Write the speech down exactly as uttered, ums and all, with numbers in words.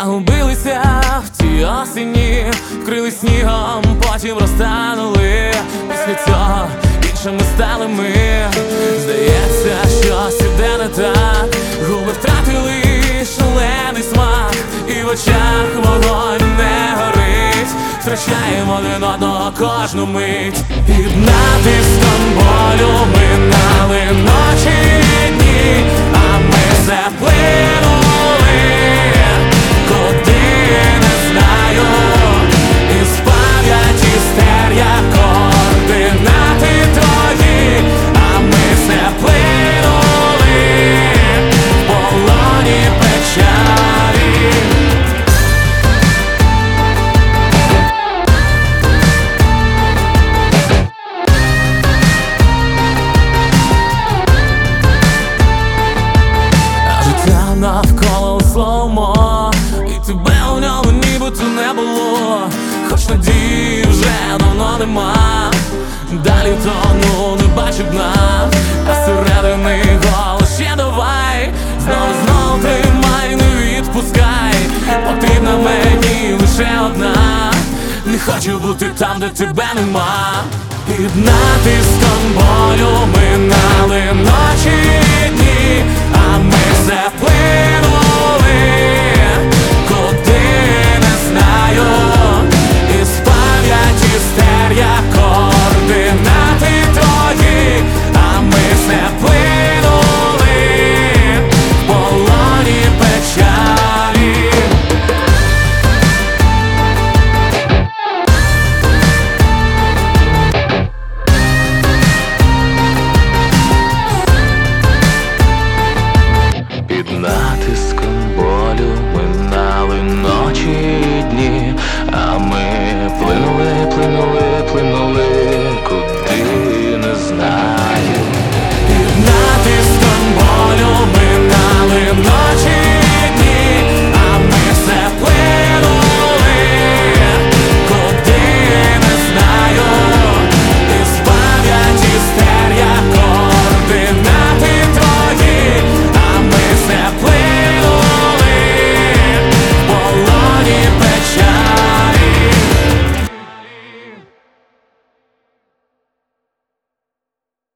загубилися в цій осені, вкрили снігом, потім розтанули. Після цього іншими стали ми. Здається, щось іде не так. Губи втратили шалений смак, і в очах вогонь не горить. Втрачаємо один одного кожну мить. Під натиском болю минали ночі і дні, а ми заплинули куди не знаю. Із пам'яті стер я координати твої, а ми заплинули в полоні печалі. Навколо слоумо, і тебе у ньому нібито не було. Хоч надії вже давно нема, далі тону не бачу дна. А середини голос ще давай, знову, знову тримай, не відпускай. Потрібна мені лише одна, не хочу бути там, де тебе нема. Під натиском болю минали ночі і дні, а ми заплинули куди не знаю. Із пам'яті стер я координати твої, а ми заплинули в полоні печалі. Під натиском